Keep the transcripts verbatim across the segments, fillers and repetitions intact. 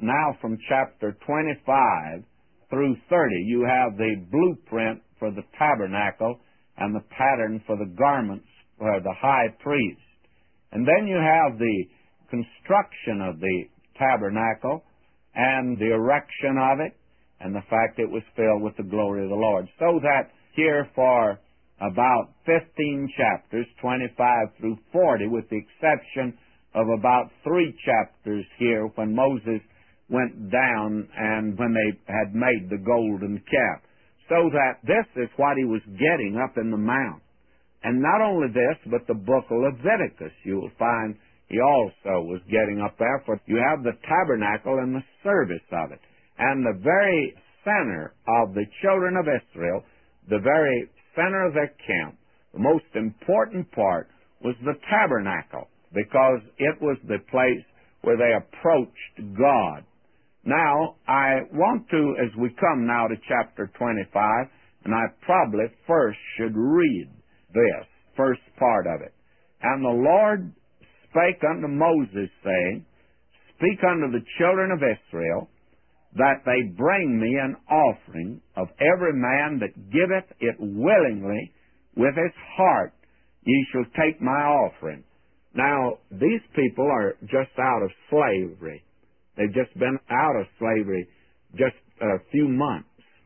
now from chapter twenty-five through thirty, you have the blueprint for the tabernacle and the pattern for the garments for the high priest. And then you have the construction of the tabernacle and the erection of it and the fact it was filled with the glory of the Lord. So that here for about fifteen chapters, twenty-five through forty, with the exception of about three chapters here when Moses went down and when they had made the golden calf. So that this is what he was getting up in the mount. And not only this, but the book of Leviticus, you will find he also was getting up there, for you have the tabernacle and the service of it. And the very center of the children of Israel, the very center of their camp, the most important part was the tabernacle, because it was the place where they approached God. Now, I want to, as we come now to chapter twenty-five, and I probably first should read this, first part of it. And the Lord spake unto Moses, saying, Speak unto the children of Israel, that they bring me an offering of every man that giveth it willingly with his heart. Ye shall take my offering. Now, these people are just out of slavery. They've just been out of slavery just a few months.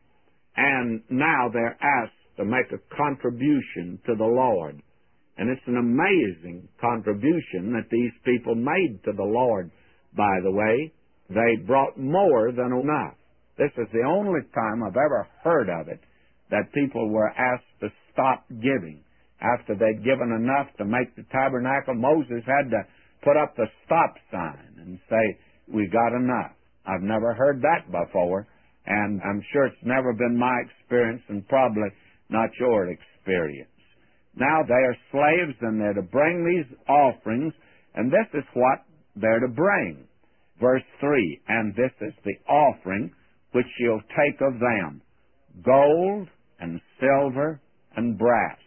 And now they're asked to make a contribution to the Lord. And it's an amazing contribution that these people made to the Lord, by the way. They brought more than enough. This is the only time I've ever heard of it, that people were asked to stop giving. After they'd given enough to make the tabernacle, Moses had to put up the stop sign and say, we got enough. I've never heard that before, and I'm sure it's never been my experience and probably not your experience. Now they are slaves, and they're to bring these offerings, and this is what they're to bring. Verse three, and this is the offering which you'll take of them, gold and silver and brass,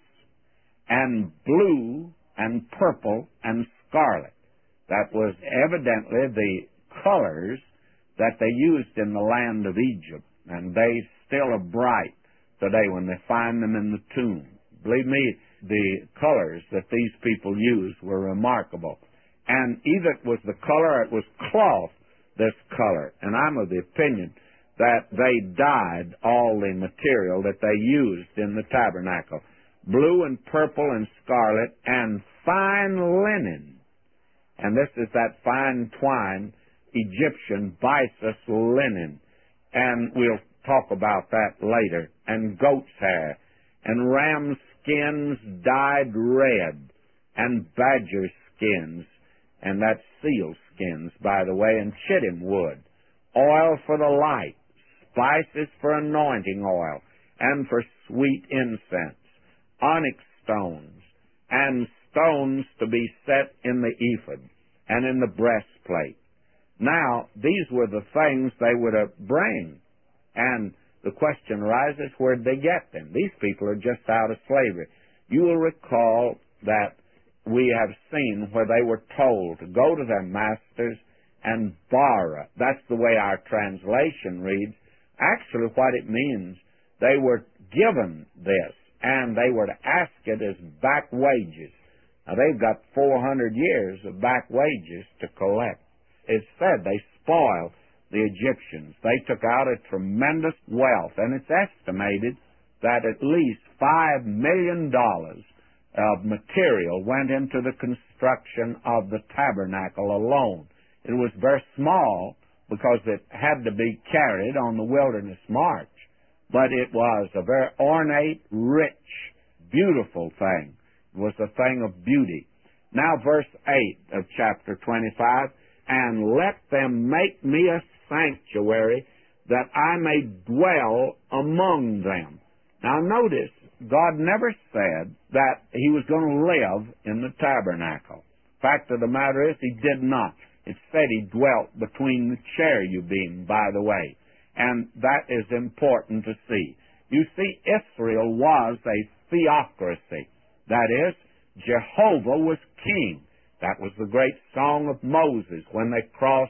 and blue and purple and scarlet. That was evidently the colors that they used in the land of Egypt, and they still are bright today when they find them in the tomb. Believe me, the colors that these people used were remarkable. And either it was the color or it was cloth, this color. And I'm of the opinion that they dyed all the material that they used in the tabernacle. Blue and purple and scarlet and fine linen. And this is that fine twine, Egyptian byssus linen. And we'll talk about that later. And goat's hair. And ram skins dyed red. And badger skins. And that's seal skins, by the way, and shittim wood. Oil for the light. Spices for anointing oil. And for sweet incense. Onyx stones. And stones to be set in the ephod. And in the breastplate. Now, these were the things they were to bring. And the question arises, where did they get them? These people are just out of slavery. You will recall that we have seen where they were told to go to their masters and borrow. That's the way our translation reads. Actually, what it means, they were given this, and they were to ask it as back wages. Now, they've got four hundred years of back wages to collect. It's said they spoiled the Egyptians. They took out a tremendous wealth, and it's estimated that at least five million dollars of material went into the construction of the tabernacle alone. It was very small because it had to be carried on the wilderness march, but it was a very ornate, rich, beautiful thing. It was a thing of beauty. Now verse eight of chapter twenty-five, and let them make me a sanctuary that I may dwell among them. Now notice, God never said that he was going to live in the tabernacle. Fact of the matter is, he did not. It said he dwelt between the cherubim, by the way. And that is important to see. You see, Israel was a theocracy. That is, Jehovah was king. That was the great song of Moses when they crossed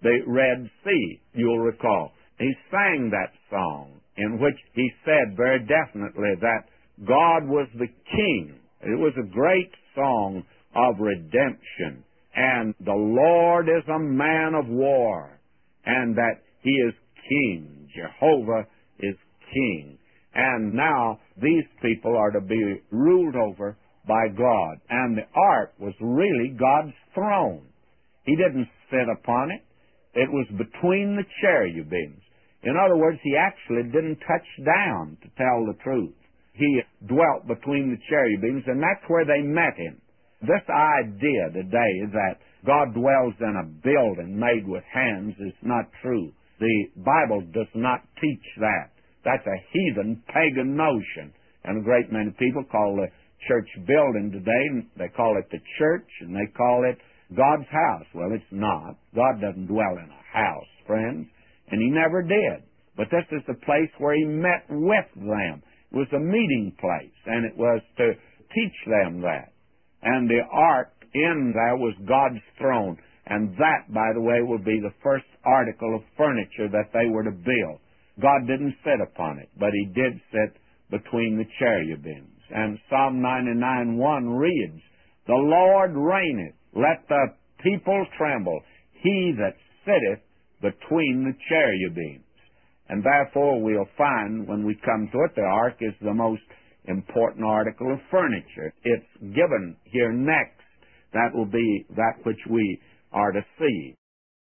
the Red Sea, you'll recall. He sang that song in which he said very definitely that God was the king. It was a great song of redemption. And the Lord is a man of war, and that he is king. Jehovah is king. And now these people are to be ruled over by God. And the ark was really God's throne. He didn't sit upon it. It was between the cherubims. In other words, he actually didn't touch down, to tell the truth. He dwelt between the cherubims, and that's where they met him. This idea today that God dwells in a building made with hands is not true. The Bible does not teach that. That's a heathen, pagan notion. And a great many people call the church building today, they call it the church, and they call it God's house. Well, it's not. God doesn't dwell in a house, friends, and he never did. But this is the place where he met with them. It was a meeting place, and it was to teach them that. And the ark in there was God's throne. And that, by the way, would be the first article of furniture that they were to build. God didn't sit upon it, but he did sit between the cherubims. And Psalm ninety-nine one reads, "The Lord reigneth, let the people tremble, he that sitteth between the cherubims." And therefore we'll find when we come to it, the ark is the most important article of furniture. It's given here next. That will be that which we are to see.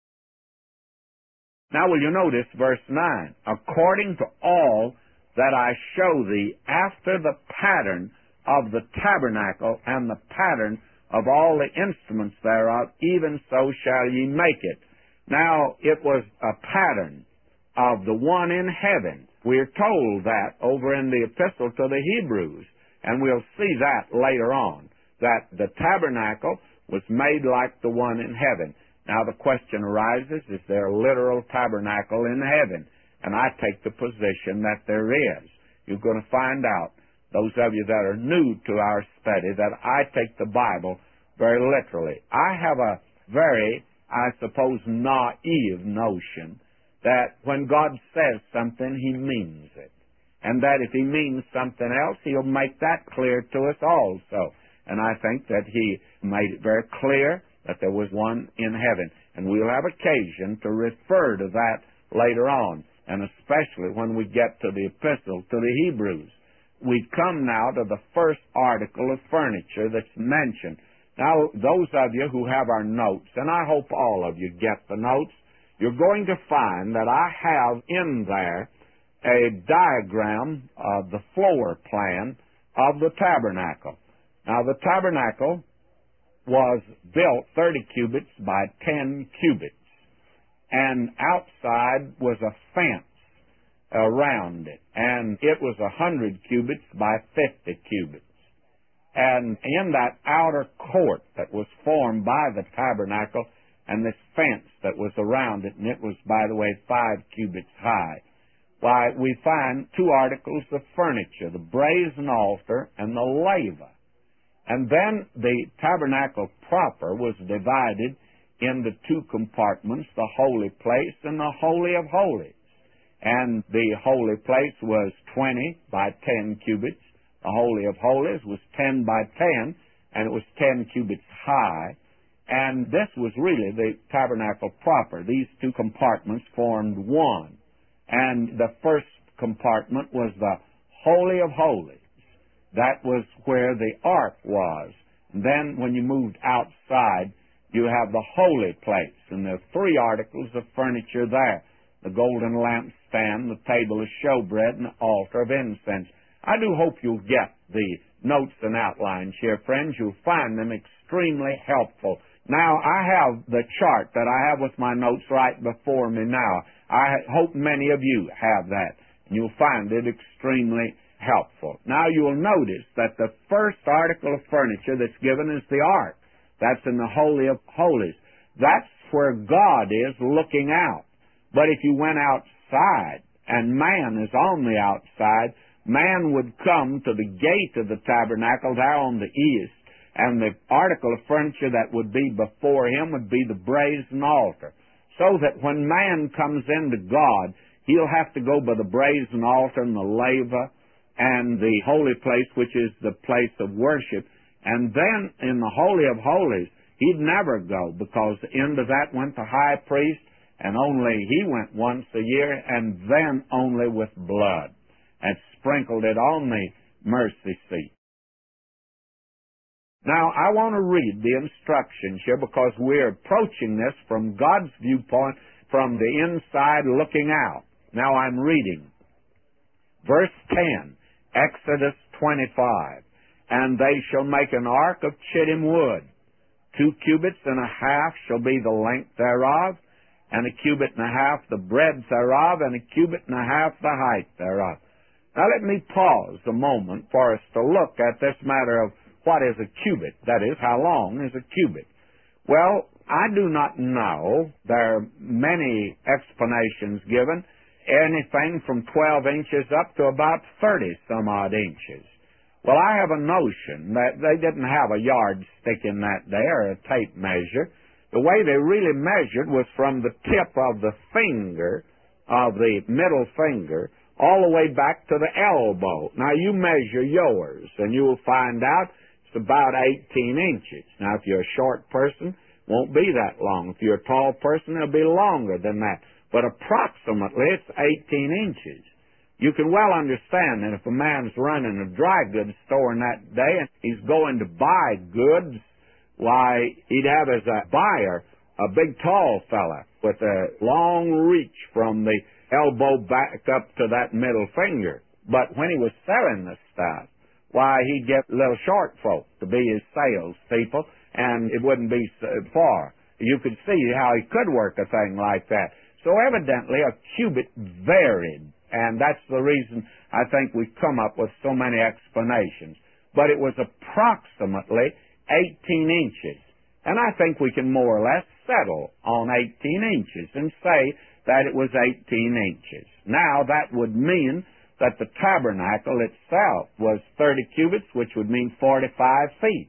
Now will you notice verse nine? "According to all that I show thee after the pattern of the tabernacle and the pattern of all the instruments thereof, even so shall ye make it." Now it was a pattern of the one in heaven. We're told that over in the epistle to the Hebrews, and we'll see that later on, that the tabernacle was made like the one in heaven. Now the question arises, is there a literal tabernacle in heaven? And I take the position that there is. You're going to find out, those of you that are new to our study, that I take the Bible very literally. I have a very, I suppose, naive notion that when God says something, he means it. And that if he means something else, he'll make that clear to us also. And I think that he made it very clear that there was one in heaven. And we'll have occasion to refer to that later on, and especially when we get to the epistle to the Hebrews. We come now to the first article of furniture that's mentioned. Now, those of you who have our notes, and I hope all of you get the notes, you're going to find that I have in there a diagram of the floor plan of the tabernacle. Now, the tabernacle was built thirty cubits by ten cubits, and outside was a fence around it, and it was one hundred cubits by fifty cubits. And in that outer court that was formed by the tabernacle and this fence that was around it, and it was, by the way, five cubits high, why, we find two articles of furniture, the brazen altar and the laver. And then the tabernacle proper was divided into two compartments, the holy place and the holy of holies. And the holy place was twenty by ten cubits. The holy of holies was ten by ten, and it was ten cubits high. And this was really the tabernacle proper. These two compartments formed one. And the first compartment was the holy of holies. That was where the ark was. And then when you moved outside, you have the holy place. And there are three articles of furniture there: the golden lampstand, the table of showbread, and the altar of incense. I do hope you'll get the notes and outlines here, friends. You'll find them extremely helpful. Now, I have the chart that I have with my notes right before me now. I hope many of you have that. And you'll find it extremely helpful. Now, you'll notice that the first article of furniture that's given is the ark. That's in the Holy of Holies. That's where God is looking out. But if you went outside, and man is on the outside, man would come to the gate of the tabernacle there on the east, and the article of furniture that would be before him would be the brazen altar. so that when man comes into God, he'll have to go by the brazen altar and the laver and the holy place, which is the place of worship. And then in the Holy of Holies, he'd never go, because into that went the high priest, and only he went once a year, and then only with blood, and sprinkled it on the mercy seat. Now, I want to read the instructions here, because we're approaching this from God's viewpoint, from the inside looking out. Now I'm reading. Verse ten, Exodus twenty-five. And they shall make an ark of chittim wood. Two cubits and a half shall be the length thereof, and a cubit and a half the breadth thereof, and a cubit and a half the height thereof. Now let me pause a moment for us to look at this matter of what is a cubit. That is, how long is a cubit? Well, I do not know. There are many explanations given, anything from twelve inches up to about thirty some odd inches. Well, I have a notion that they didn't have a yardstick in that day or a tape measure. The way they really measured was from the tip of the finger, of the middle finger, all the way back to the elbow. Now, you measure yours, and you will find out it's about eighteen inches. Now, if you're a short person, it won't be that long. If you're a tall person, it'll be longer than that. But approximately, it's eighteen inches. You can well understand that if a man's running a dry goods store in that day and he's going to buy goods, why, he'd have as a buyer a big tall fella with a long reach from the elbow back up to that middle finger. But when he was selling the stuff, why, he'd get little short folk to be his salespeople, and it wouldn't be so far. You could see how he could work a thing like that. So evidently a cubit varied. And that's the reason I think we've come up with so many explanations. But it was approximately eighteen inches. And I think we can more or less settle on eighteen inches and say that it was eighteen inches. Now, that would mean that the tabernacle itself was thirty cubits, which would mean forty-five feet.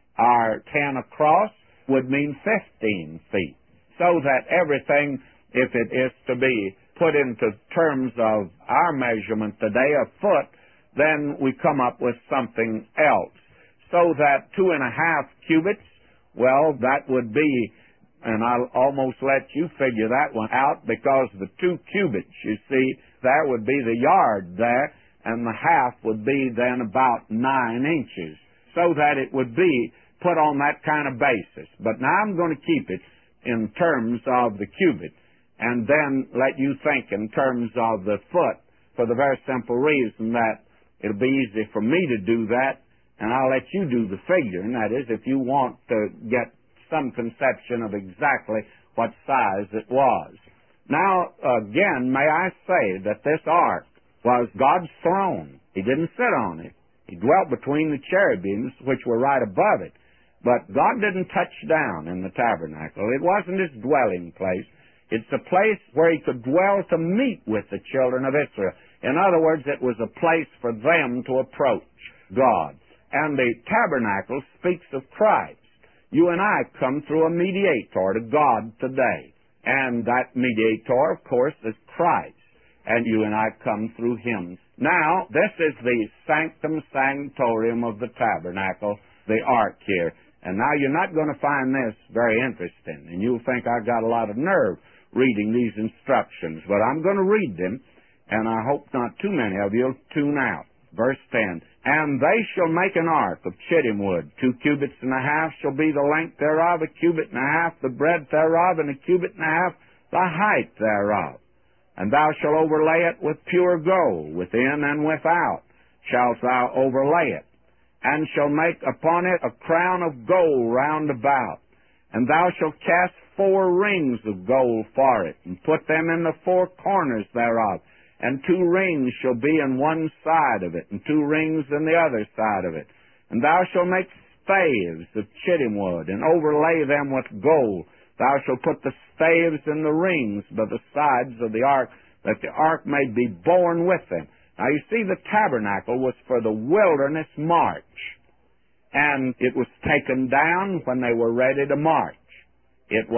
Our ten across would mean fifteen feet. So that everything, if it is to be put into terms of our measurement today, a foot, then we come up with something else. So that two and a half cubits, well, that would be, and I'll almost let you figure that one out, because the two cubits, you see, there would be the yard there, and the half would be then about nine inches, so that it would be put on that kind of basis. But now I'm going to keep it in terms of the cubit, and then let you think in terms of the foot, for the very simple reason that it'll be easy for me to do that, and I'll let you do the figuring. That is, if you want to get some conception of exactly what size it was. Now, again, may I say that this ark was God's throne. He didn't sit on it. He dwelt between the cherubims, which were right above it. But God didn't touch down in the tabernacle. It wasn't his dwelling place. It's a place where he could dwell to meet with the children of Israel. In other words, it was a place for them to approach God. And the tabernacle speaks of Christ. You and I come through a mediator to God today. And that mediator, of course, is Christ. And you and I come through him. Now, this is the sanctum sanctorium of the tabernacle, the ark here. And now you're not going to find this very interesting. And you'll think I've got a lot of nerve reading these instructions. But I'm going to read them, and I hope not too many of you will tune out. Verse ten, and they shall make an ark of chittim wood. Two cubits and a half shall be the length thereof, a cubit and a half the breadth thereof, and a cubit and a half the height thereof. And thou shalt overlay it with pure gold, within and without shalt thou overlay it, and shall make upon it a crown of gold round about. And thou shalt cast four rings of gold for it, and put them in the four corners thereof. And two rings shall be in one side of it, and two rings in the other side of it. And thou shalt make staves of chittim wood, and overlay them with gold. Thou shalt put the staves in the rings by the sides of the ark, that the ark may be borne with them. Now you see, the tabernacle was for the wilderness march, and it was taken down when they were ready to march. It was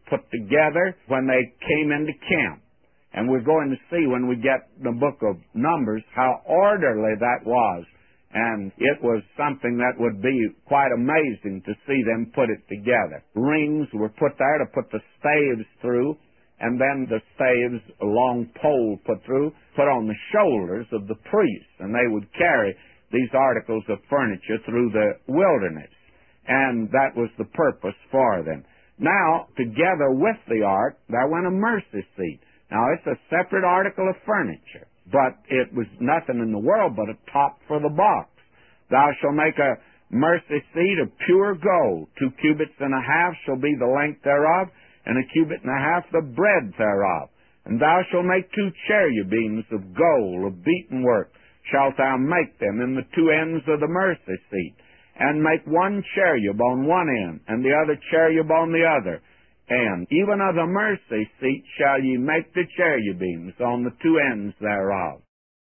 put together when they came into camp. And we're going to see when we get the book of Numbers how orderly that was. And it was something that would be quite amazing to see them put it together. Rings were put there to put the staves through, and then the staves, a long pole put through, put on the shoulders of the priests, and they would carry these articles of furniture through the wilderness. And that was the purpose for them. Now, together with the ark, there went a mercy seat. Now, it's a separate article of furniture, but it was nothing in the world but a top for the box. Thou shalt make a mercy seat of pure gold. Two cubits and a half shall be the length thereof, and a cubit and a half the breadth thereof. And thou shalt make two cherubims of gold, of beaten work, shalt thou make them in the two ends of the mercy seat, and make one cherub on one end, and the other cherub on the other. And even of the mercy seat shall ye make the cherubims on the two ends thereof.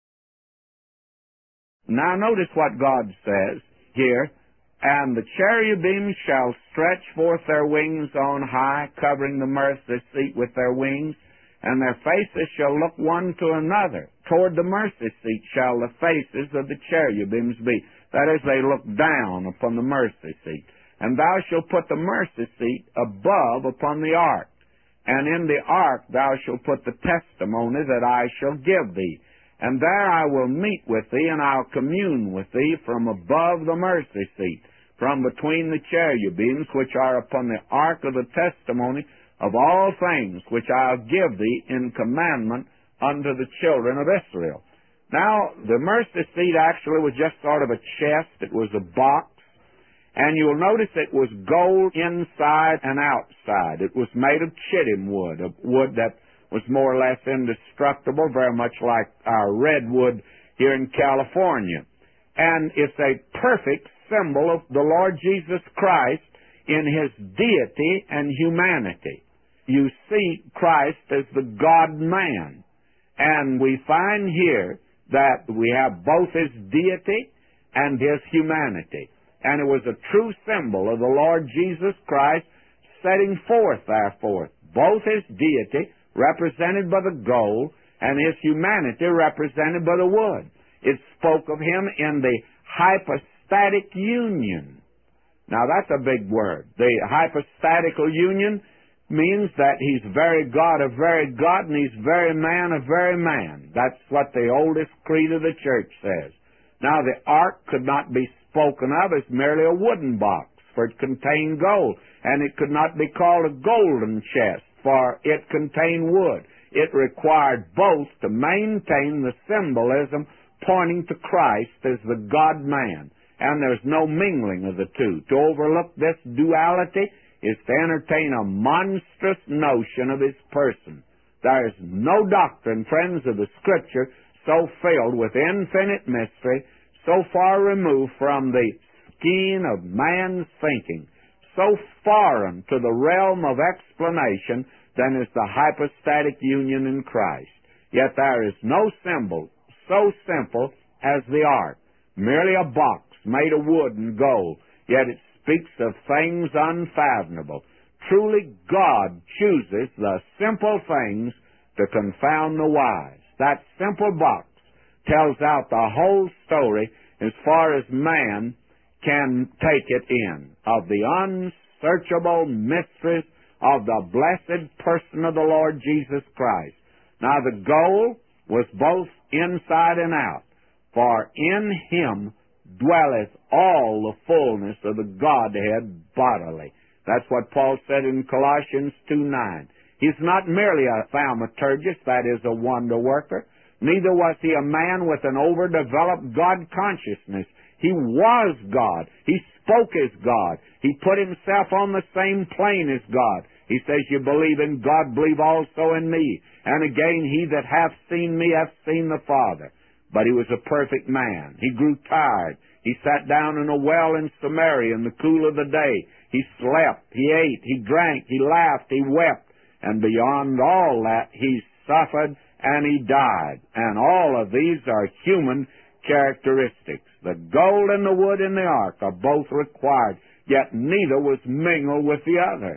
Now notice what God says here. And the cherubims shall stretch forth their wings on high, covering the mercy seat with their wings, and their faces shall look one to another. Toward the mercy seat shall the faces of the cherubims be. That is, they look down upon the mercy seat. And thou shalt put the mercy seat above upon the ark. And in the ark thou shalt put the testimony that I shall give thee. And there I will meet with thee, and I'll commune with thee from above the mercy seat, from between the cherubims which are upon the ark of the testimony of all things which I'll give thee in commandment unto the children of Israel. Now, the mercy seat actually was just sort of a chest. It was a box. And you'll notice it was gold inside and outside. It was made of chittim wood, a wood that was more or less indestructible, very much like our redwood here in California. And it's a perfect symbol of the Lord Jesus Christ in His deity and humanity. You see Christ as the God-man. And we find here that we have both His deity and His humanity. And it was a true symbol of the Lord Jesus Christ setting forth, therefore, both His deity, represented by the gold, and His humanity, represented by the wood. It spoke of Him in the hypostatic union. Now, that's a big word. The hypostatical union means that He's very God of very God, and He's very man of very man. That's what the oldest creed of the church says. Now, the ark could not be spoken of as merely a wooden box, for it contained gold, and it could not be called a golden chest, for it contained wood. It required both to maintain the symbolism pointing to Christ as the God-man, and there's no mingling of the two. To overlook this duality is to entertain a monstrous notion of His person. There is no doctrine, friends of the Scripture, so filled with infinite mystery, so far removed from the skein of man's thinking, so foreign to the realm of explanation than is the hypostatic union in Christ. Yet there is no symbol so simple as the ark, merely a box made of wood and gold, yet it speaks of things unfathomable. Truly, God chooses the simple things to confound the wise. That simple box tells out the whole story as far as man can take it in, of the unsearchable mysteries of the blessed person of the Lord Jesus Christ. Now, the goal was both inside and out, for in Him dwelleth all the fullness of the Godhead bodily. That's what Paul said in Colossians two nine. He's not merely a thaumaturgist, that is, a wonder worker. Neither was He a man with an overdeveloped God consciousness. He was God. He spoke as God. He put Himself on the same plane as God. He says, you believe in God, believe also in me. And again, he that hath seen me hath seen the Father. But He was a perfect man. He grew tired. He sat down in a well in Samaria in the cool of the day. He slept, he ate, he drank, he laughed, he wept. And beyond all that, He suffered and He died. And all of these are human characteristics. The gold and the wood in the ark are both required, yet neither was mingled with the other.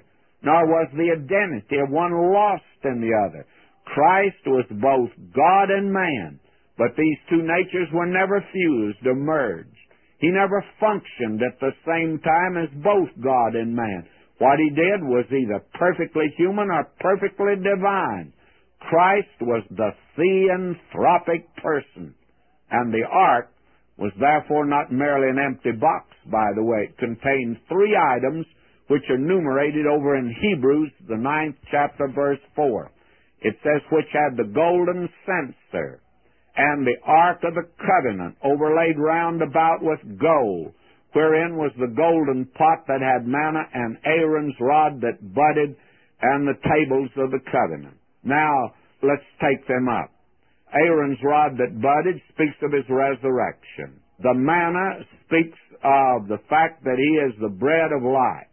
nor was the identity of one lost in the other. Christ was both God and man, but these two natures were never fused or merged. He never functioned at the same time as both God and man. What he did was either perfectly human or perfectly divine. Christ was the theanthropic person, and the ark was therefore not merely an empty box, by the way. It contained three items which are enumerated over in Hebrews, the ninth chapter, verse four. It says, which had the golden censer, and the ark of the covenant overlaid round about with gold, wherein was the golden pot that had manna, and Aaron's rod that budded, and the tables of the covenant. Now, let's take them up. Aaron's rod that budded speaks of his resurrection. The manna speaks of the fact that he is the bread of life.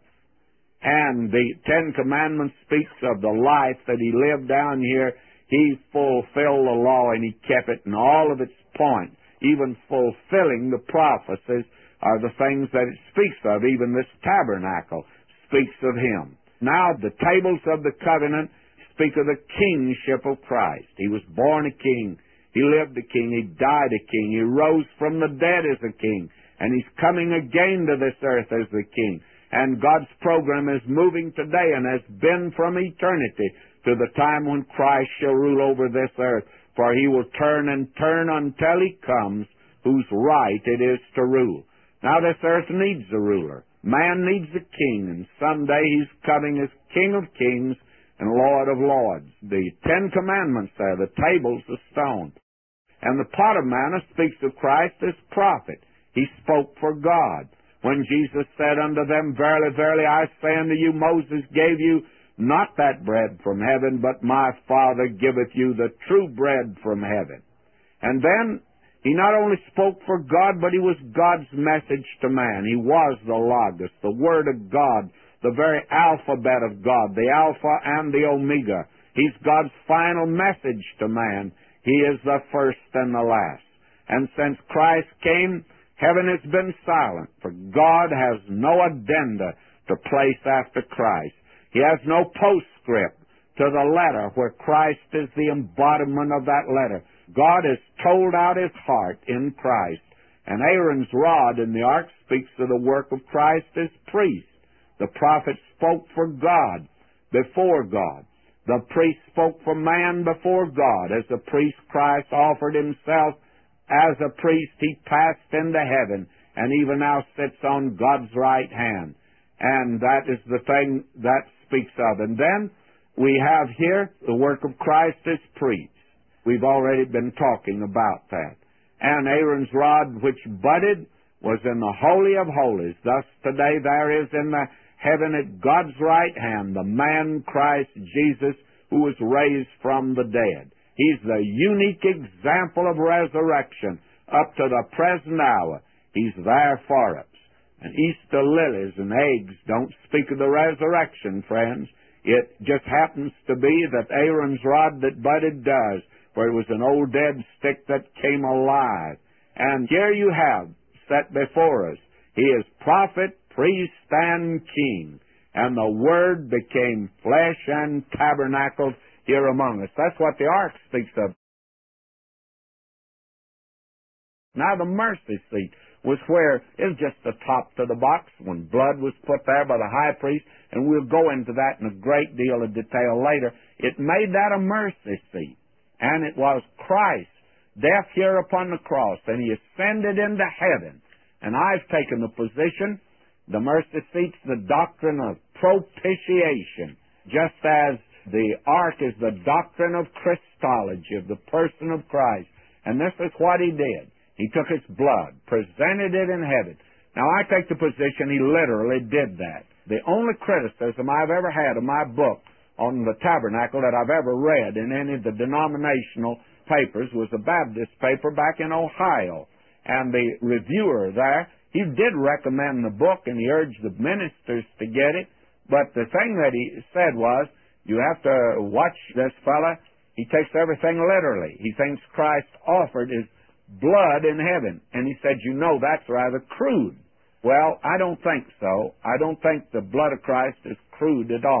And the Ten Commandments speaks of the life that he lived down here. He fulfilled the law and he kept it in all of its points. Even fulfilling the prophecies are the things that it speaks of. Even this tabernacle speaks of him. Now the tables of the covenant speak of the kingship of Christ. He was born a king. He lived a king. He died a king. He rose from the dead as a king. And he's coming again to this earth as the king. And God's program is moving today and has been from eternity to the time when Christ shall rule over this earth. For he will turn and turn until he comes, whose right it is to rule. Now this earth needs a ruler. Man needs a king, and someday he's coming as King of kings and Lord of lords. The Ten Commandments there, the tables of stone. And the pot of manna speaks of Christ as prophet. He spoke for God. When Jesus said unto them, verily, verily, I say unto you, Moses gave you not that bread from heaven, but my Father giveth you the true bread from heaven. And then he not only spoke for God, but he was God's message to man. He was the Logos, the Word of God, the very alphabet of God, the Alpha and the Omega. He's God's final message to man. He is the first and the last. And since Christ came, heaven has been silent, for God has no addenda to place after Christ. He has no postscript to the letter where Christ is the embodiment of that letter. God has told out his heart in Christ. And Aaron's rod in the ark speaks of the work of Christ as priest. The prophet spoke for God, before God. The priest spoke for man before God. As a priest, Christ offered himself. As a priest, he passed into heaven, and even now sits on God's right hand. And that is the thing that speaks of. And then we have here the work of Christ as priest. We've already been talking about that. And Aaron's rod which budded was in the Holy of Holies. Thus today there is in the heaven at God's right hand the man Christ Jesus, who was raised from the dead. He's the unique example of resurrection up to the present hour. He's there for us. And Easter lilies and eggs don't speak of the resurrection, friends. It just happens to be that Aaron's rod that budded does, for it was an old dead stick that came alive. And here you have, set before us, he is prophet, priest, and king. And the Word became flesh and tabernacled here among us. That's what the ark speaks of. Now the mercy seat was where it was just the top to the box when blood was put there by the high priest, and we'll go into that in a great deal of detail later. It made that a mercy seat, and it was Christ, death here upon the cross, and he ascended into heaven. And I've taken the position, the mercy seat's the doctrine of propitiation, just as the ark is the doctrine of Christology, of the person of Christ. And this is what he did. He took his blood, presented it in heaven. Now, I take the position he literally did that. The only criticism I've ever had of my book on the tabernacle that I've ever read in any of the denominational papers was a Baptist paper back in Ohio. And the reviewer there, he did recommend the book, and he urged the ministers to get it. But the thing that he said was, you have to watch this fella. He takes everything literally. He thinks Christ offered his blood in heaven. And he said, you know, that's rather crude. Well, I don't think so. I don't think the blood of Christ is crude at all.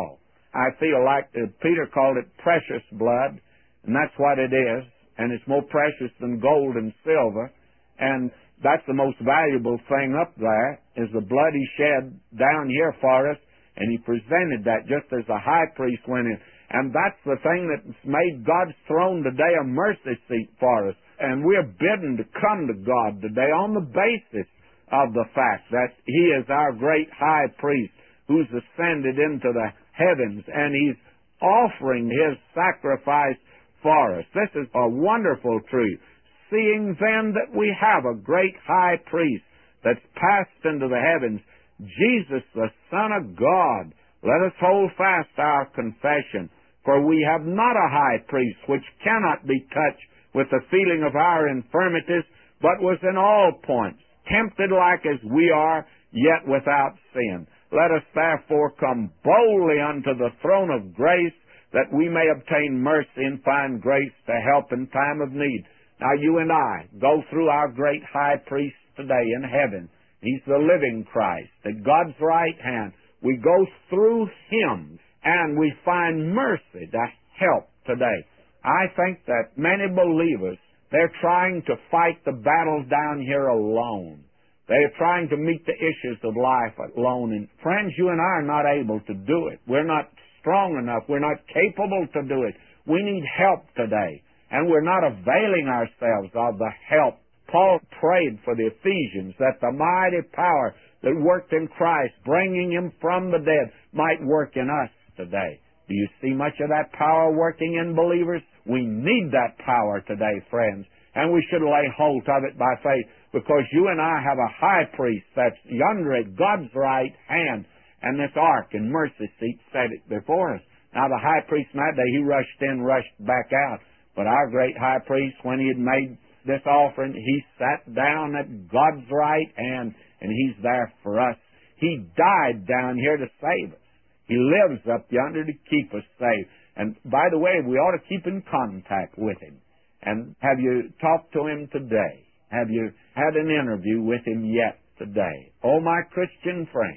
I feel like uh, Peter called it precious blood, and that's what it is, and it's more precious than gold and silver, and that's the most valuable thing up there, is the blood he shed down here for us, and he presented that just as the high priest went in. And that's the thing that's made God's throne today a mercy seat for us. And we're bidden to come to God today on the basis of the fact that he is our great high priest who's ascended into the heavens, and he's offering his sacrifice for us. This is a wonderful truth. Seeing then that we have a great high priest that's passed into the heavens, Jesus, the Son of God, let us hold fast our confession. For we have not a high priest which cannot be touched with the feeling of our infirmities, but was in all points tempted like as we are, yet without sin. Let us therefore come boldly unto the throne of grace, that we may obtain mercy and find grace to help in time of need. Now you and I go through our great high priest today in heaven. He's the living Christ, at God's right hand. We go through him, and we find mercy to help today. I think that many believers, they're trying to fight the battles down here alone. They're trying to meet the issues of life alone. And friends, you and I are not able to do it. We're not strong enough. We're not capable to do it. We need help today. And we're not availing ourselves of the help. Paul prayed for the Ephesians that the mighty power that worked in Christ, bringing him from the dead, might work in us today. Do you see much of that power working in believers? We need that power today, friends, and we should lay hold of it by faith, because you and I have a high priest that's yonder at God's right hand, and this ark and mercy seat set it before us. Now the high priest in that day, he rushed in, rushed back out, but our great high priest, when he had made this offering, he sat down at God's right hand, and he's there for us. He died down here to save us. He lives up yonder to keep us safe. And by the way, we ought to keep in contact with him. And have you talked to him today? Have you had an interview with him yet today? Oh, my Christian friend,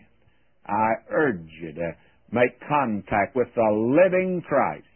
I urge you to make contact with the living Christ.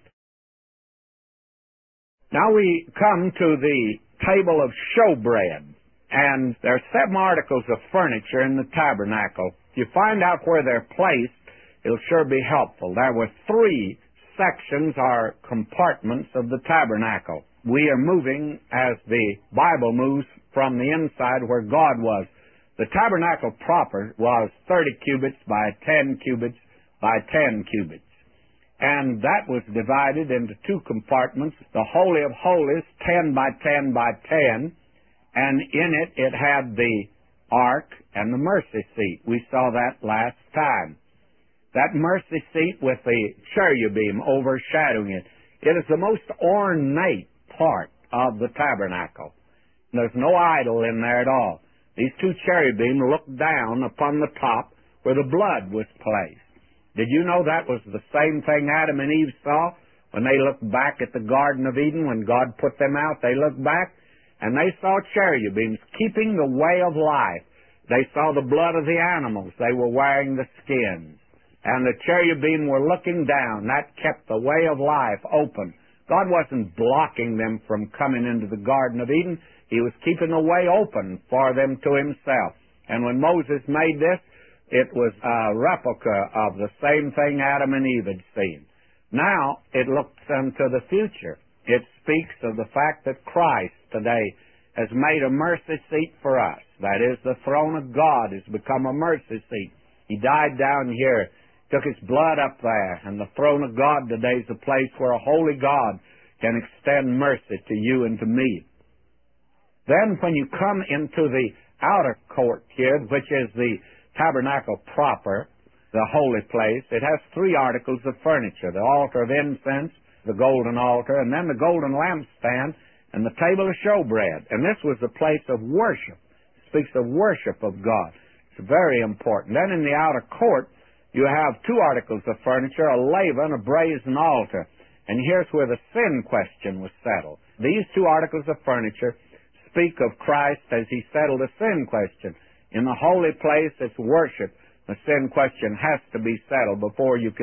Now we come to the table of showbread, and there are seven articles of furniture in the tabernacle. If you find out where they're placed, it'll sure be helpful. There were three sections or compartments of the tabernacle. We are moving as the Bible moves from the inside where God was. The tabernacle proper was thirty cubits by ten cubits by ten cubits. And that was divided into two compartments. The Holy of Holies, ten by ten by ten, and in it it had the ark and the mercy seat. We saw that last time. That mercy seat with the cherubim overshadowing it. It is the most ornate part of the tabernacle. There's no idol in there at all. These two cherubim look down upon the top where the blood was placed. Did you know that was the same thing Adam and Eve saw when they looked back at the Garden of Eden? When God put them out, they looked back, and they saw cherubims keeping the way of life. They saw the blood of the animals. They were wearing the skins. And the cherubim were looking down. That kept the way of life open. God wasn't blocking them from coming into the Garden of Eden. He was keeping the way open for them to himself. And when Moses made this, it was a replica of the same thing Adam and Eve had seen. Now it looks into the future. It speaks of the fact that Christ today has made a mercy seat for us. That is, the throne of God has become a mercy seat. He died down here, took his blood up there, and the throne of God today is a place where a holy God can extend mercy to you and to me. Then when you come into the outer court here, which is the tabernacle proper, the holy place, it has three articles of furniture: the altar of incense, the golden altar, and then the golden lampstand, and the table of showbread. And this was the place of worship. It speaks of worship of God. It's very important. Then in the outer court, you have two articles of furniture: a laver and a brazen altar. And here's where the sin question was settled. These two articles of furniture speak of Christ as he settled the sin question. In the holy place, it's worship. The sin question has to be settled before you can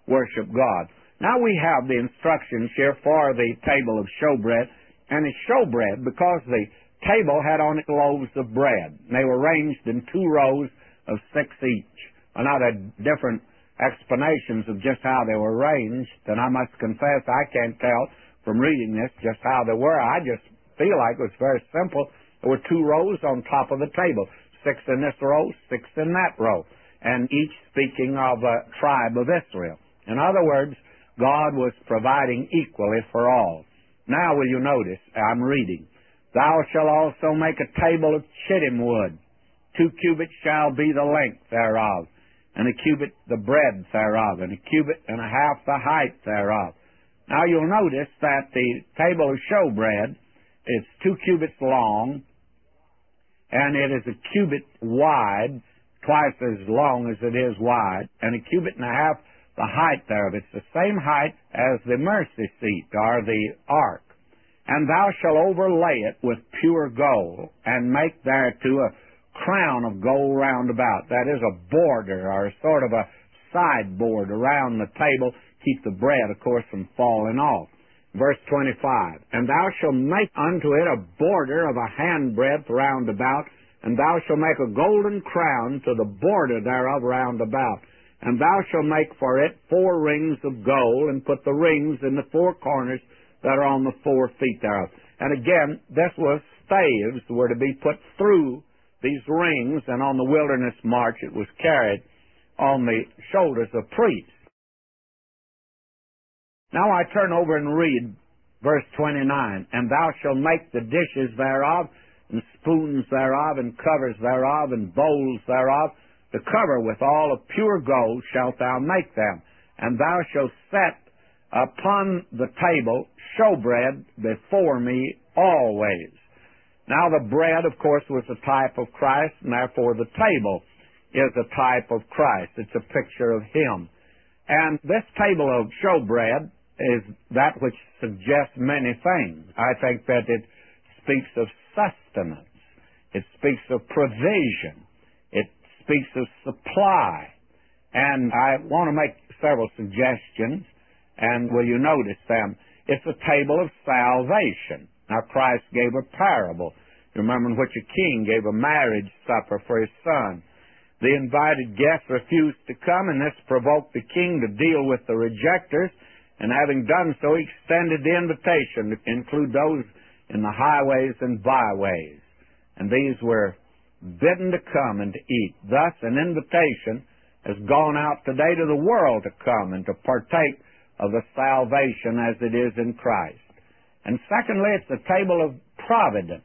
worship God. Now we have the instructions here for the table of showbread, and it's showbread because the table had on it loaves of bread. They were arranged in two rows of six each. Well, now there are different explanations of just how they were arranged, and I must confess I can't tell from reading this just how they were. I just feel like it was very simple. There were two rows on top of the table, six in this row, six in that row, and each speaking of a tribe of Israel. In other words, God was providing equally for all. Now will you notice, I'm reading, Thou shalt also make a table of shittim wood. Two cubits shall be the length thereof, and a cubit the breadth thereof, and a cubit and a half the height thereof. Now you'll notice that the table of showbread is two cubits long, and it is a cubit wide, twice as long as it is wide, and a cubit and a half the height thereof. It's the same height as the mercy seat, or the ark. And thou shalt overlay it with pure gold, and make thereto a crown of gold round about. That is a border, or a sort of a sideboard around the table, keep the bread, of course, from falling off. Verse twenty-five, And thou shalt make unto it a border of a handbreadth round about, and thou shalt make a golden crown to the border thereof round about. And thou shalt make for it four rings of gold, and put the rings in the four corners that are on the four feet thereof. And again, this was staves were to be put through these rings, and on the wilderness march it was carried on the shoulders of priests. Now I turn over and read verse twenty-nine. And thou shalt make the dishes thereof, and spoons thereof, and covers thereof, and bowls thereof. The cover with all of pure gold shalt thou make them. And thou shalt set upon the table showbread before me always. Now the bread, of course, was a type of Christ, and therefore the table is a type of Christ. It's a picture of Him. And this table of showbread is that which suggests many things. I think that it speaks of sustenance. It speaks of provision. It speaks of supply. And I want to make several suggestions, and will you notice them? It's a table of salvation. Now, Christ gave a parable. You remember in which a king gave a marriage supper for his son. The invited guests refused to come, and this provoked the king to deal with the rejectors, and having done so, he extended the invitation to include those in the highways and byways. And these were bidden to come and to eat. Thus, an invitation has gone out today to the world to come and to partake of the salvation as it is in Christ. And secondly, it's the table of providence.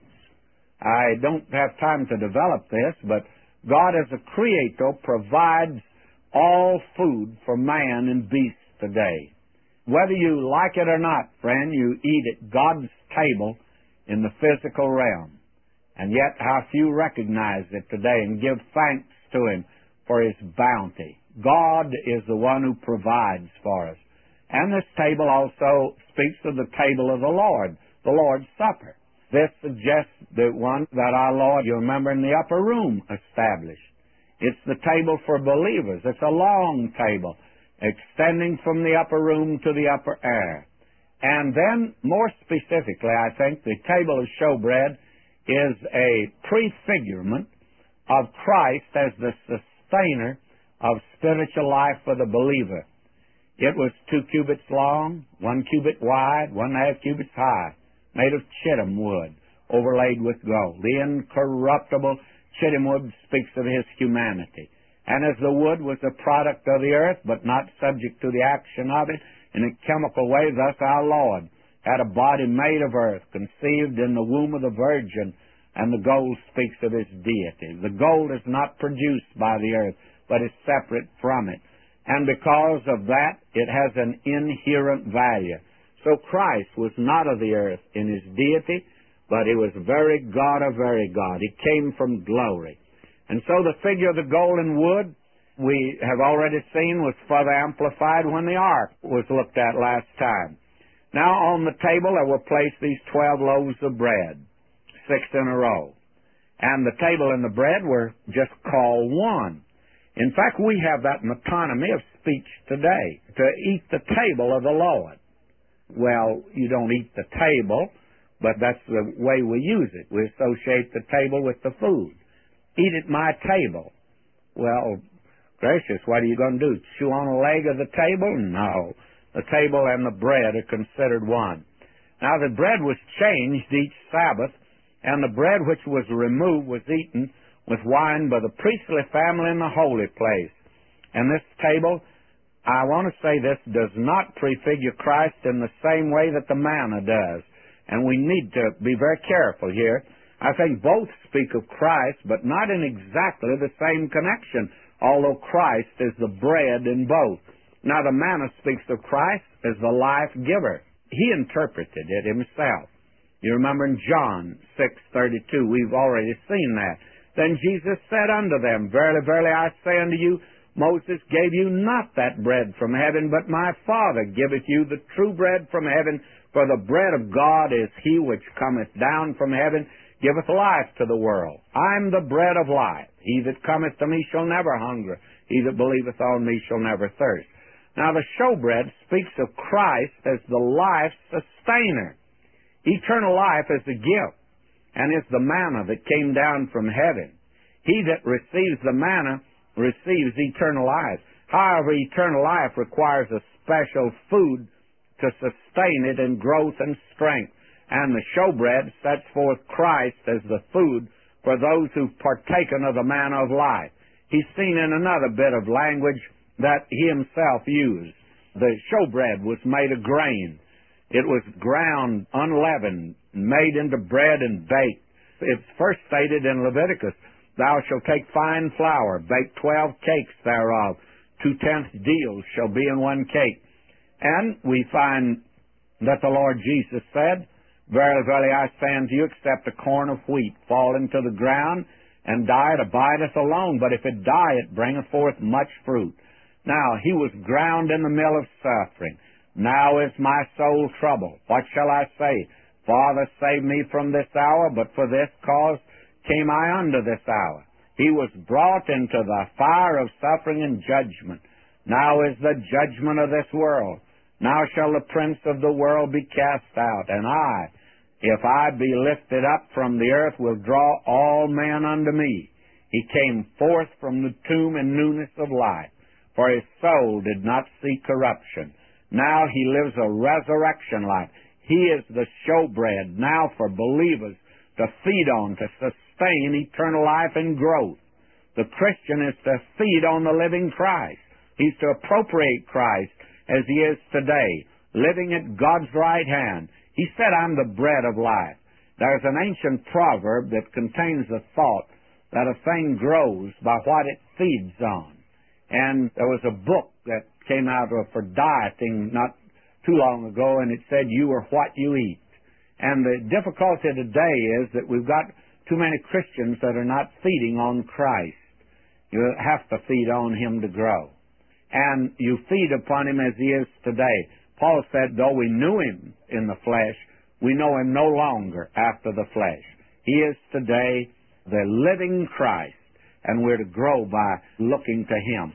I don't have time to develop this, but God as a creator provides all food for man and beast today. Whether you like it or not, friend, you eat at God's table in the physical realm. And yet how few recognize it today and give thanks to Him for His bounty. God is the one who provides for us. And this table also speaks of the table of the Lord, the Lord's Supper. This suggests the one that our Lord, you remember, in the upper room established. It's the table for believers. It's a long table, extending from the upper room to the upper air. And then, more specifically, I think the table of showbread is a prefigurement of Christ as the sustainer of spiritual life for the believer. It was two cubits long, one cubit wide, one and a half cubits high, made of shittim wood, overlaid with gold. The incorruptible shittim wood speaks of His humanity. And as the wood was a product of the earth, but not subject to the action of it in a chemical way, thus our Lord had a body made of earth, conceived in the womb of the Virgin, and the gold speaks of His deity. The gold is not produced by the earth, but is separate from it. And because of that, it has an inherent value. So Christ was not of the earth in His deity, but He was very God of very God. He came from glory. And so the figure of the golden wood, we have already seen, was further amplified when the ark was looked at last time. Now on the table there were placed these twelve loaves of bread, six in a row. And the table and the bread were just called one. In fact, we have that metonymy of speech today, to eat the table of the Lord. Well, you don't eat the table, but that's the way we use it. We associate the table with the food. Eat at my table. Well, gracious, what are you going to do? Chew on a leg of the table? No. The table and the bread are considered one. Now, the bread was changed each Sabbath, and the bread which was removed was eaten with wine by the priestly family in the holy place. And this table, I want to say this, does not prefigure Christ in the same way that the manna does. And we need to be very careful here. I think both speak of Christ, but not in exactly the same connection, although Christ is the bread in both. Now, the manna speaks of Christ as the life giver. He interpreted it himself. You remember in John six thirty-two, we've already seen that. Then Jesus said unto them, Verily, verily, I say unto you, Moses gave you not that bread from heaven, but my Father giveth you the true bread from heaven. For the bread of God is he which cometh down from heaven, giveth life to the world. I'm the bread of life. He that cometh to me shall never hunger. He that believeth on me shall never thirst. Now the showbread speaks of Christ as the life sustainer. Eternal life is a gift, and is the manna that came down from heaven. He that receives the manna receives eternal life. However, eternal life requires a special food to sustain it in growth and strength. And the showbread sets forth Christ as the food for those who've partaken of the manna of life. He's seen in another bit of language that he himself used. The showbread was made of grain. It was ground, unleavened, made into bread and baked. It's first stated in Leviticus, Thou shalt take fine flour, bake twelve cakes thereof. Two-tenths deals shall be in one cake. And we find that the Lord Jesus said, Verily, verily, I say unto you, except a corn of wheat fall into the ground, and die, it abideth alone. But if it die, it bringeth forth much fruit. Now, he was ground in the mill of suffering. Now is my soul troubled. What shall I say? Father, save me from this hour, but for this cause came I unto this hour. He was brought into the fire of suffering and judgment. Now is the judgment of this world. Now shall the prince of the world be cast out. And I, if I be lifted up from the earth, will draw all men unto me. He came forth from the tomb in newness of life, for his soul did not see corruption. Now he lives a resurrection life. He is the showbread now for believers to feed on, to sustain eternal life and growth. The Christian is to feed on the living Christ. He's to appropriate Christ as he is today, living at God's right hand. He said, I'm the bread of life. There's an ancient proverb that contains the thought that a thing grows by what it feeds on. And there was a book that came out for dieting not too long ago, and it said, you are what you eat. And the difficulty today is that we've got too many Christians that are not feeding on Christ. You have to feed on him to grow. And you feed upon him as he is today. Paul said, though we knew him in the flesh, we know him no longer after the flesh. He is today the living Christ, and we're to grow by looking to him.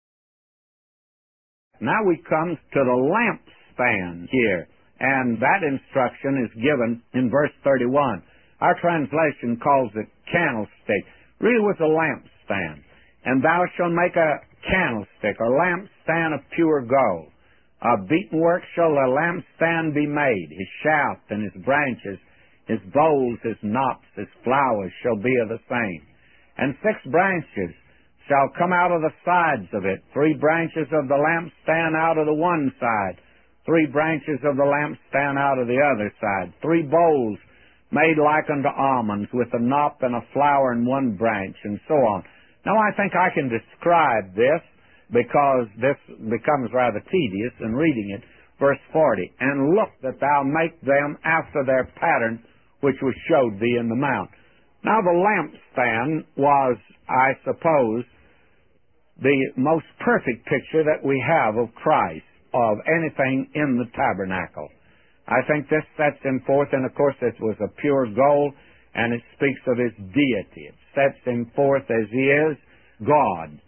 Now we come to the lampstand here, and that instruction is given in verse thirty-one. Our translation calls it candlestick. Really was a lampstand. And thou shalt make a candlestick, or lampstand of pure gold. Of beaten work shall the lampstand be made. His shaft and his branches, his bowls, his knops, his flowers shall be of the same. And six branches shall come out of the sides of it, three branches of the lampstand out of the one side, three branches of the lampstand out of the other side, three bowls made like unto almonds, with a knop and a flower in one branch, and so on. Now, I think I can describe this, because this becomes rather tedious in reading it. Verse forty, and look that thou make them after their pattern, which was showed thee in the mount. Now, the lampstand was, I suppose, the most perfect picture that we have of Christ, of anything in the tabernacle. I think this sets him forth, and of course it was a pure gold, and it speaks of his deity. It sets him forth as he is God.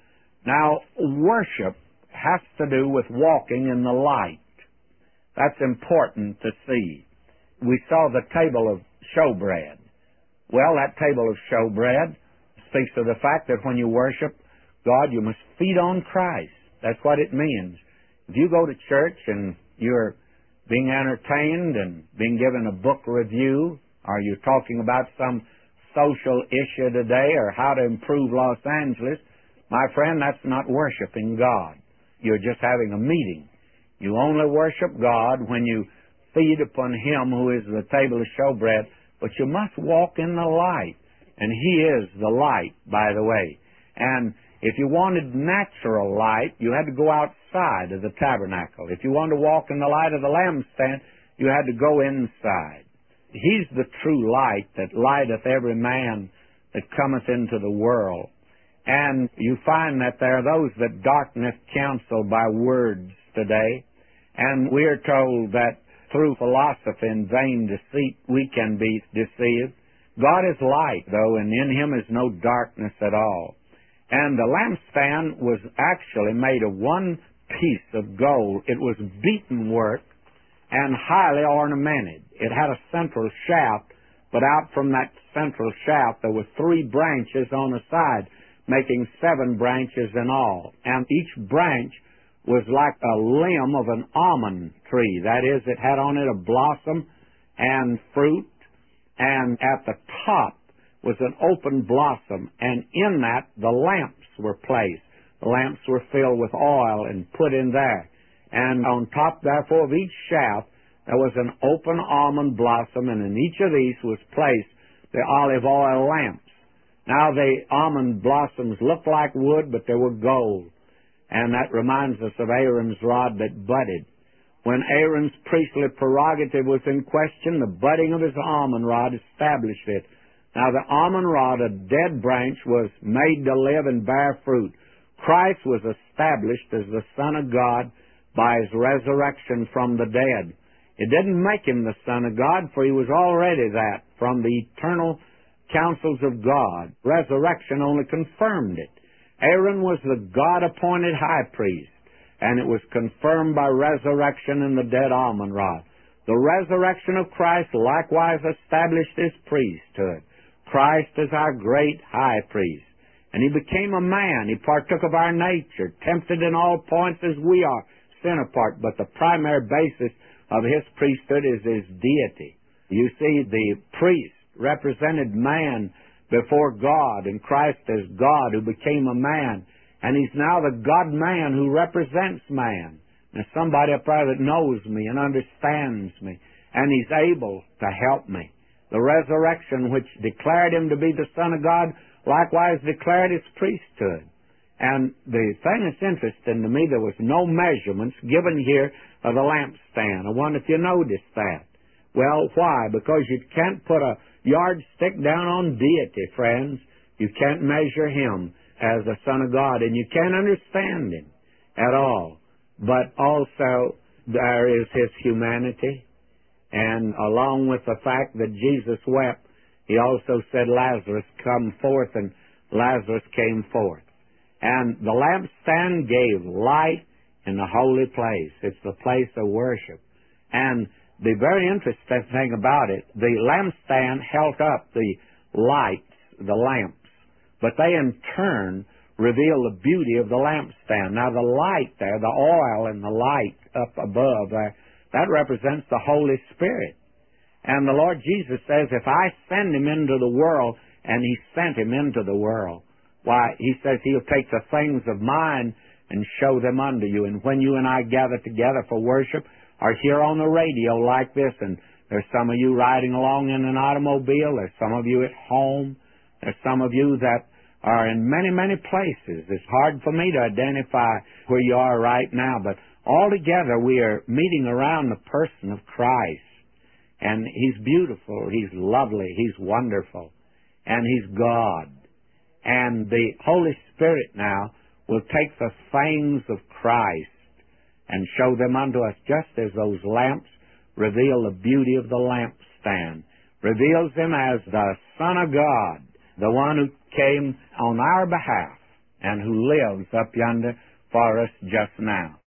Now, worship has to do with walking in the light. That's important to see. We saw the table of showbread. Well, that table of showbread speaks of the fact that when you worship God, you must feed on Christ. That's what it means. If you go to church and you're being entertained and being given a book review, or you're talking about some social issue today or how to improve Los Angeles, my friend, that's not worshiping God. You're just having a meeting. You only worship God when you feed upon Him who is the table of showbread, but you must walk in the light. And He is the light, by the way. And if you wanted natural light, you had to go outside of the tabernacle. If you wanted to walk in the light of the lampstand, you had to go inside. He's the true light that lighteth every man that cometh into the world. And you find that there are those that darkeneth counsel by words today. And we are told that through philosophy and vain deceit we can be deceived. God is light, though, and in Him is no darkness at all. And the lampstand was actually made of one piece of gold. It was beaten work and highly ornamented. It had a central shaft, but out from that central shaft there were three branches on the side, making seven branches in all. And each branch was like a limb of an almond tree. That is, it had on it a blossom and fruit, and at the top was an open blossom, and in that the lamps were placed. The lamps were filled with oil and put in there. And on top, therefore, of each shaft there was an open almond blossom, and in each of these was placed the olive oil lamps. Now the almond blossoms looked like wood, but they were gold. And that reminds us of Aaron's rod that budded. When Aaron's priestly prerogative was in question, the budding of his almond rod established it. Now the almond rod, a dead branch, was made to live and bear fruit. Christ was established as the Son of God by His resurrection from the dead. It didn't make Him the Son of God, for He was already that from the eternal counsels of God. Resurrection only confirmed it. Aaron was the God-appointed high priest, and it was confirmed by resurrection in the dead almond rod. The resurrection of Christ likewise established His priesthood. Christ is our great high priest. And He became a man. He partook of our nature, tempted in all points as we are, sin apart. But the primary basis of His priesthood is His deity. You see, the priest represented man before God, and Christ is God who became a man. And He's now the God-man who represents man. There's somebody up there that knows me and understands me, and He's able to help me. The resurrection which declared Him to be the Son of God likewise declared His priesthood. And the thing that's interesting to me, there was no measurements given here of the lampstand. I wonder if you noticed that. Well, why? Because you can't put a yardstick down on deity, friends. You can't measure Him as the Son of God, and you can't understand Him at all. But also there is His humanity, and along with the fact that Jesus wept, He also said, Lazarus, come forth, and Lazarus came forth. And the lampstand gave light in the holy place. It's the place of worship. And the very interesting thing about it, the lampstand held up the lights, the lamps, but they in turn reveal the beauty of the lampstand. Now the light there, the oil and the light up above there, that represents the Holy Spirit. And the Lord Jesus says, if I send Him into the world, and He sent Him into the world, why, He says He'll take the things of mine and show them unto you. And when you and I gather together for worship, or here on the radio like this, and there's some of you riding along in an automobile, there's some of you at home, there's some of you that are in many, many places. It's hard for me to identify where you are right now, but all together we are meeting around the person of Christ. And He's beautiful, He's lovely, He's wonderful, and He's God. And the Holy Spirit now will take the things of Christ and show them unto us, just as those lamps reveal the beauty of the lampstand, reveals Him as the Son of God, the one who came on our behalf and who lives up yonder for us just now.